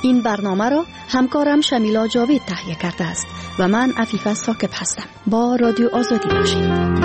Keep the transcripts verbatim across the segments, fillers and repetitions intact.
این برنامه را همکارم شمیلا جاوید تهیه کرده است و من عفیفه ثاقب هستم. با رادیو آزادی باشید.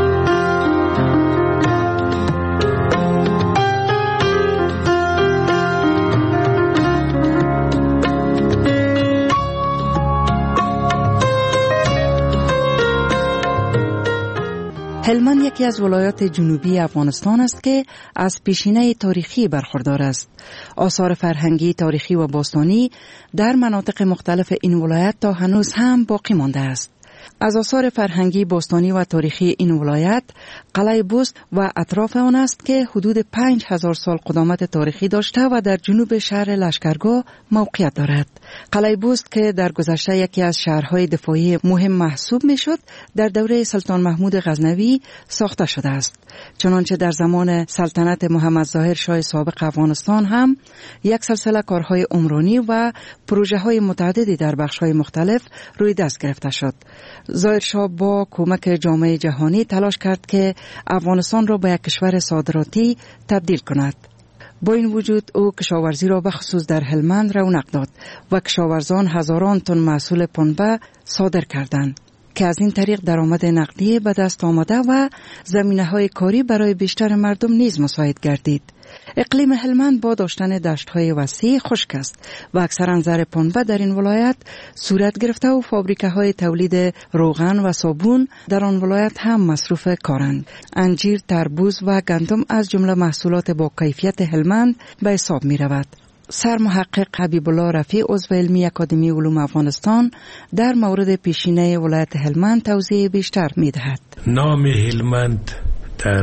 هلمند یکی از ولایات جنوبی افغانستان است که از پیشینه تاریخی برخوردار است. آثار فرهنگی، تاریخی و باستانی در مناطق مختلف این ولایت تا هنوز هم باقی مانده است. از آثار فرهنگی، باستانی و تاریخی این ولایت قلعه بست و اطراف آن است که حدود پنج هزار سال قدامت تاریخی داشته و در جنوب شهر لشکرگاه موقعیت دارد. قلعه بست که در گذشته یکی از شهرهای دفاعی مهم محسوب می شد، در دوره سلطان محمود غزنوی ساخته شده است. چنانچه در زمان سلطنت محمد ظاهر شاه سابق افغانستان هم یک سلسله کارهای عمرانی و پروژه های متعددی در بخش های مختلف روی دست گرفته شد. ظاهر شاه با کمک جامعه جهانی تلاش کرد که افغانستان را به یک کشور صادراتی تبدیل کند. با این وجود او کشاورزی را به خصوص در هلمند رونق داد و کشاورزان هزاران تن محصول پنبه صادر کردند که از این طریق درآمد نقدی به دست آمده و زمینه‌های کاری برای بیشتر مردم نیز مساعد گردید. اقلیم هلمند با داشتن دشت‌های وسیع خشک است و اکثرا زر پنبه در این ولایت صورت گرفته و فابریکه‌های تولید روغن و صابون در آن ولایت هم مصروف کارند. انجیر، تربوز و گندم از جمله محصولات با کیفیت هلمند به حساب می‌رود. سرمحقق حبیب الله رفیع عضو علمی اکادمی علوم افغانستان در مورد پیشینه ولایت هلمند توضیح بیشتر می‌دهد. نام هلمند در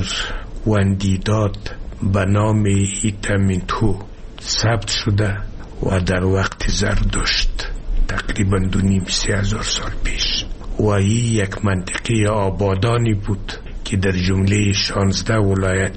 وندیداد به نام هیتامینتو ثبت شده و در وقت زردشت تقریبا دو نیم سه هزار سال پیش و این یک منطقه آبادانی بود که در جمله شانزده ولایت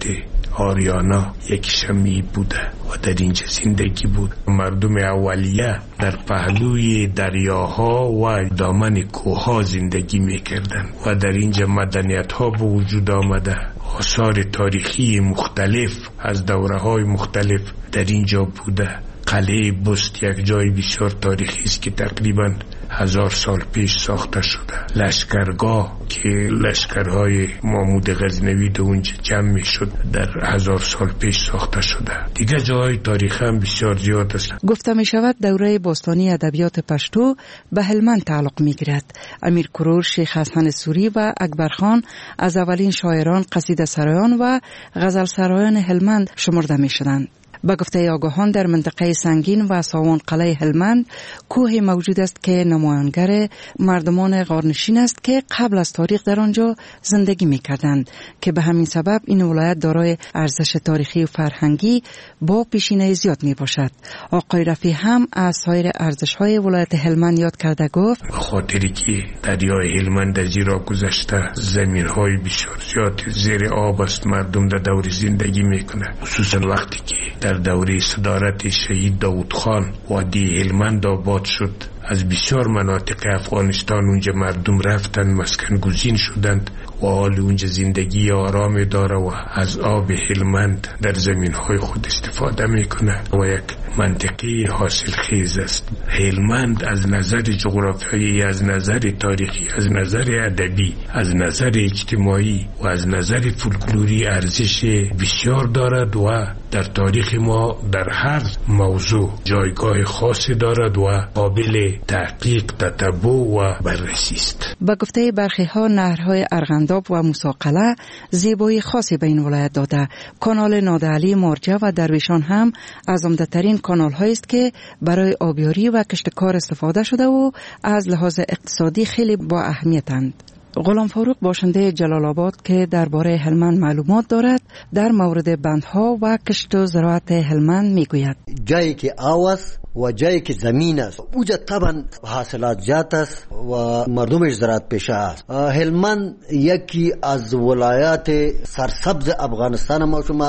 آریانا یک شمی بوده و در اینجا زندگی بود. مردم اولیه در پهلوی دریاها و دامن کوهها زندگی میکردند و در اینجا مدنیت ها به وجود آمده. آثار تاریخی مختلف از دوره های مختلف در اینجا بوده. قلعه بست یک جای بسیار تاریخی است که تقریبا هزار سال پیش ساخته شده. لشکرگاه که لشکرهای محمود غزنوی در اونجا جمع می شد در هزار سال پیش ساخته شده. دیگه جای تاریخی هم بسیار زیاد است. گفته می شود دوره باستانی ادبیات پشتو به هلمند تعلق می گیرد. امیر کرور، شیخ حسن سوری و اکبر خان از اولین شاعران، قصیده سرایان و غزل سرایان هلمند شمرده می شدند. به گفته آگاهان در منطقه سنگین و ساوان قلعه هلمند کوه موجود است که نمایانگر مردمان غارنشین است که قبل از تاریخ در آنجا زندگی می‌کردند که به همین سبب این ولایت دارای ارزش تاریخی و فرهنگی با پیشینه زیاد میباشد. آقای رفیع هم از سایر ارزش‌های ولایت هلمند یاد کرده گفت خاطری که دریای هلمند از زیرا گذشته زمین‌های بسیار زیاد زیر آب است، مردم در دور زندگی میکنه، خصوصا وقتی که در دوره صدارت شهید داود خان وادی هلمند آباد شد. از بسیار مناطق افغانستان اونجا مردم رفتن، مسکن گزین شدند و حال اونجا زندگی آرام داره و از آب هلمند در زمینهای خود استفاده میکنه و یک منطقه حاصل خیز است. هلمند از نظر جغرافیایی، از نظر تاریخی، از نظر ادبی، از نظر اجتماعی و از نظر فولکلوری ارزش بسیار دارد و در تاریخ ما در هر موضوع جایگاه خاصی دارد و قابل تحقیق، تتبع و بررسی است. با گفته برخی ها نهرهای ارغنداب و موسی-قلعه زیبایی خاصی به این ولایت داده. کانال نادعلی، مارجه و درویشان هم از عمده‌ترین کانال هایی است که برای آبیاری و کشتکار استفاده شده و از لحاظ اقتصادی خیلی با اهمیتند. غلام فاروق باشنده جلال آباد که درباره هلمند معلومات دارد در مورد بندها و کشت و زراعت هلمند میگوید جایی که آب است و جایی که زمین است اوجا طبعا حاصلات زیاد است و مردمش زراعت پیشه است. هلمند یکی از ولایات سرسبز افغانستان ما شما است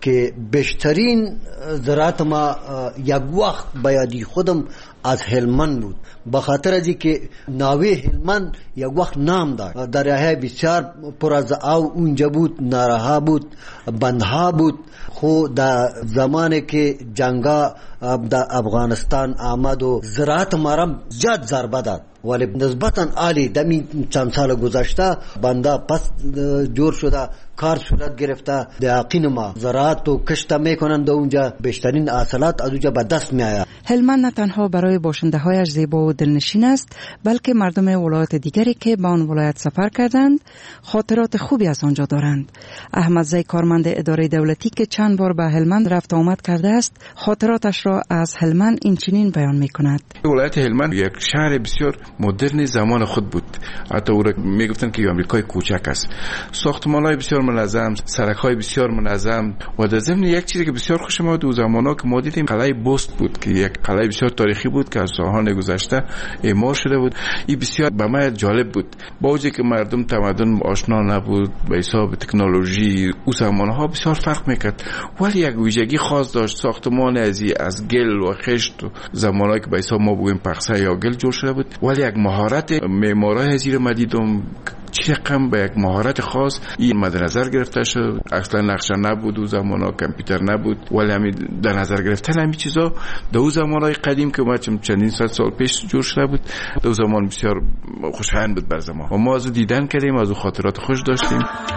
که بیشترین زراعت ما یک وقت بیادی خودم از هلمند بود، به خاطر از که ناوی هلمند یک وقت نام داشت. دریاهای بسیار پر از آب اونجا بود، نهرها بود، بندها بود. خو در زمانی که جنگا در افغانستان آمد و زراعت ما زیاد ضربه داد، ولی نسبتا عالی دمی چند سال گذشته بنده پس جور شده، کار صورت گرفته. دیقین ما زراعت و کشت میکنند و اونجا بیشترین حاصلات از اونجا به دست میآید. هلمند نه تنها برای باشنده هایش زیبا و دلنشین است، بلکه مردم ولایت دیگری که به آن ولایت سفر کردند خاطرات خوبی از آنجا دارند. احمد زی، کارمند اداره دولتی که چند بار به هلمند رفت آمد کرده است، خاطراتش را از هلمند این چنین بیان میکند. ولایت هلمند یک شهر بسیار مدرن زمان خود بود. حتی او را میگفتن که آمریکای کوچک است. ساختمان‌های بسیار منظم، سرک‌های بسیار منظم و در ضمن یک چیزی که بسیار خوش ما دو زمانا که ما دیدیم قلعه بست بود که یک قلعه بسیار تاریخی بود که از سال‌های گذشته اعمار شده بود. این بسیار به من جالب بود. با وجودی که مردم تمدن آشنا نبود به حساب تکنولوژی او زمانها بسیار فرق میکرد، ولی یک ویژگی خاص داشت. ساختمان ازی از گل و خشت و زمانهایی که به حساب ما بگویم پخسه یا گل جور شده بود، ولی یک مهارت معمارای ازی رو من دیدم چه رقم به یک مهارت خاص این مد نظر گرفته شد. اصلا نقشه نبود و زمانا کامپیوتر نبود، ولی همین در نظر گرفتن همین چیزا دو زمانهای قدیم که ما چندین صد سال پیش جور شده بود، دو زمان بسیار خوشایند بود بر زمان و ما از دیدن کردیم، از خاطرات خوش داشتیم.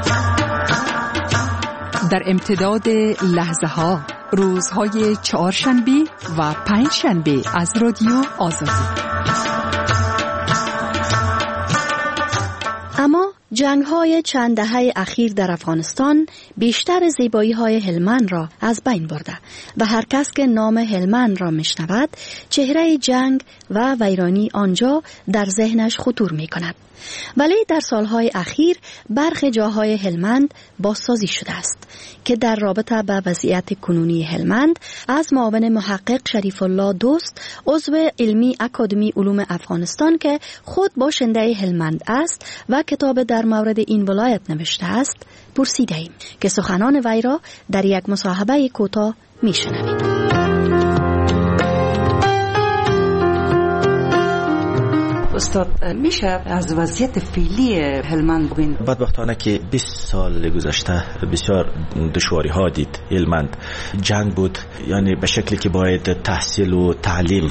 در امتداد لحظه ها، روزهای چهارشنبه و پنج شنبه از رادیو آزادی. اما جنگ‌های چند دهه اخیر در افغانستان بیشتر زیبایی‌های هلمند را از بین برده و هر کس که نام هلمند را میشنود چهره جنگ و ویرانی آنجا در ذهنش خطور می‌کند. ولی در سالهای اخیر برخی جاهای هلمند بازسازی شده است که در رابطه با وضعیت کنونی هلمند از معاون محقق شریف الله دوست، عضو علمی اکادمی علوم افغانستان که خود باشنده هلمند است و کتاب در مورد این ولایت نوشته است، پرسیده ایم که سخنان وی را در یک مصاحبه کوتاه میشنوید. استاد، میشه از وضعیت فعلی هلمند بگین؟ بدبختانه که بیست سال گذشته بسیار دشواری ها دید هلمند. جنگ بود، یعنی به شکلی که باید تحصیل و تعلیم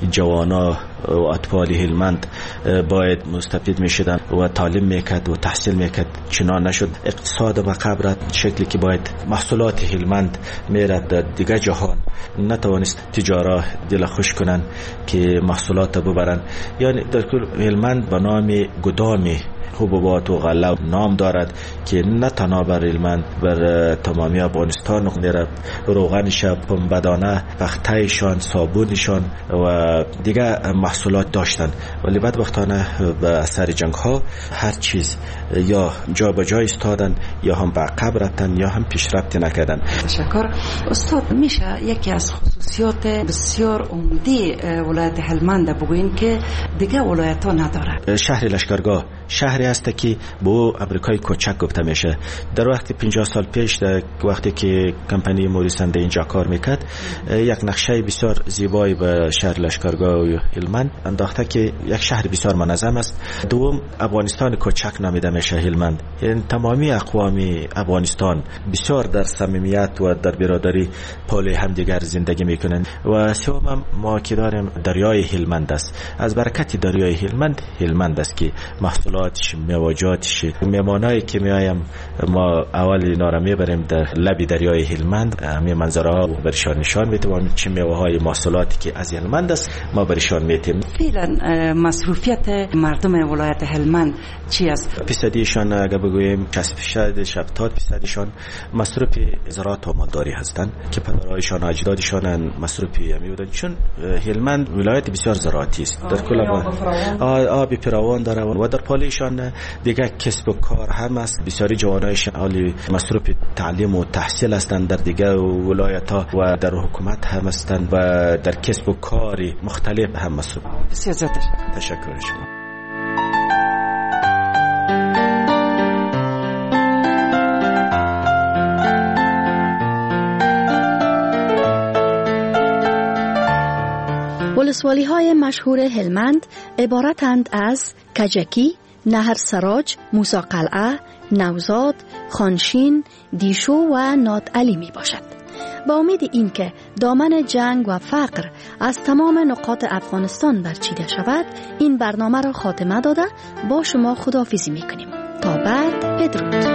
جوانا و اطفال هلمند باید مستفید میشدن و تعلیم میکرد و تحصیل میکرد، چنان نشد. اقتصاد و قبرت شکلی که باید محصولات هلمند میرد در دیگه جهان، نتوانست تجارا دل خوش کنن که محصولات ببرن. یعنی در کل هلمند به نام گدامی حبوبات و غله نام دارد که نه تنها بر هلمند، بر تمامی افغانستان نقدر روغنش، پنبه‌دانه، پخته‌شان، صابونشان و دیگه محصولات داشتن. ولی بدبختانه به اثر جنگ ها هر چیز یا جا به جا ایستادن یا هم به عقب رفتن یا هم پیشرفت نکردن. تشکر. استاد، میشه یکی از خصوصیات بسیار عمده ولایت هلمند بگوین که دیگه ولایت ها نداره؟ شهر لشکرگاه شهری است که با امریکای کوچک گفته میشه. در وقت پنجاه سال پیش، در وقتی که کمپانی موریسنده اینجا کار میکرد، یک نقشه بسیار زیبایی به شهر لشکرگاه و هلمند انداخته که یک شهر بسیار منظم است. دوم، افغانستان کوچک نامیده میشه هلمند. یعنی تمامی اقوام افغانستان بسیار در صمیمیت و در برادری پای همدیگر زندگی میکنند. و سوم، ما که داریم دریای هلمند است. از برکت دریای هلمند هلمند است که محصولاتش، میوه‌جاتش، میمانایی که میایم ما اول اینا را میبریم در لب دریای هلمند، همین منظره ها برشان نشان میتوانیم چه میوه های محصولاتی که از هلمند است ما برشان میتیم. فعلا مصروفیت مردم ولایت هلمند چی است؟ فیصدیشان اگر بگوییم شصت فیصد، هفتاد فیصدشان مصروف زراعت و مالداری هستند که پدرایشان اجدادشان مصروف همی بودند، چون هلمند ولایت بسیار زراعتی است. در کل آب فراوان داره و در پالیشان دیگه کسب و کار هم است. بسیاری جوانایش حالی مصروف تعلیم و تحصیل هستند در دیگه ولایت ها و در حکومت هم هستند و در کسب و کاری مختلف هم مصروف. بسیار زیاد تشکر شما. ولسوالی های مشهور هلمند عبارتند از کجکی، نهر سراج، موسی قلعه، نوزاد، خانشین، دیشو و نادعلی می باشد. با امید این که دامن جنگ و فقر از تمام نقاط افغانستان برچیده شود، این برنامه را خاتمه داده با شما خداحافظی می کنیم. تا بعد، بدرود.